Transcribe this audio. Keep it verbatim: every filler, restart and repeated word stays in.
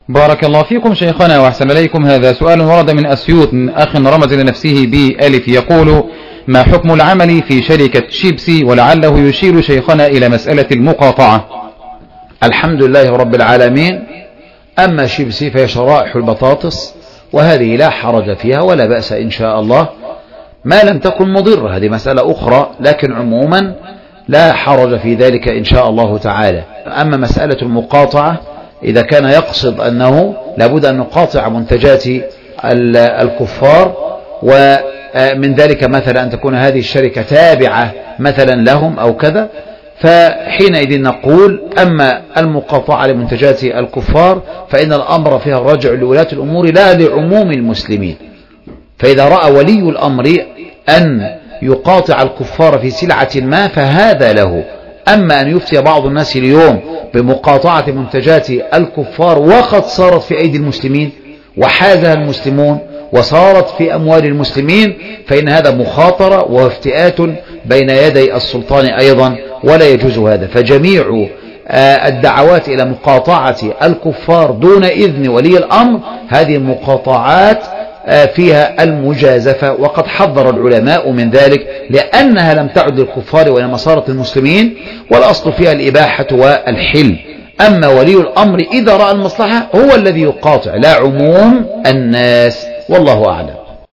بارك الله فيكم شيخنا وأحسن إليكم. هذا سؤال ورد من أسيوط من أخ رمز لنفسه بألف، يقول: ما حكم العمل في شركة شيبسي؟ ولعله يشير شيخنا إلى مسألة المقاطعة. الحمد لله رب العالمين. أما شيبسي فهي شرائح البطاطس، وهذه لا حرج فيها ولا بأس إن شاء الله، ما لم تكن مضرة، هذه مسألة أخرى، لكن عموما لا حرج في ذلك إن شاء الله تعالى. أما مسألة المقاطعة، إذا كان يقصد أنه لابد أن نقاطع منتجات الكفار، ومن ذلك مثلا أن تكون هذه الشركة تابعة مثلا لهم أو كذا، فحينئذ نقول: أما المقاطعة لمنتجات الكفار فإن الأمر فيها الرجع لولاة الأمور لا لعموم المسلمين. فإذا رأى ولي الأمر أن يقاطع الكفار في سلعة ما فهذا له. أما أن يفتي بعض الناس اليوم بمقاطعة منتجات الكفار وقد صارت في أيدي المسلمين وحازها المسلمون وصارت في أموال المسلمين، فإن هذا مخاطرة وافتئات بين يدي السلطان أيضا، ولا يجوز هذا. فجميع الدعوات إلى مقاطعة الكفار دون إذن ولي الأمر هذه مقاطعات فيها المجازفة، وقد حذر العلماء من ذلك، لأنها لم تعد للكفار وإنما صارت المسلمين، والأصل فيها الإباحة والحل. أما ولي الأمر إذا رأى المصلحة هو الذي يقاطع، لا عموم الناس، والله أعلم.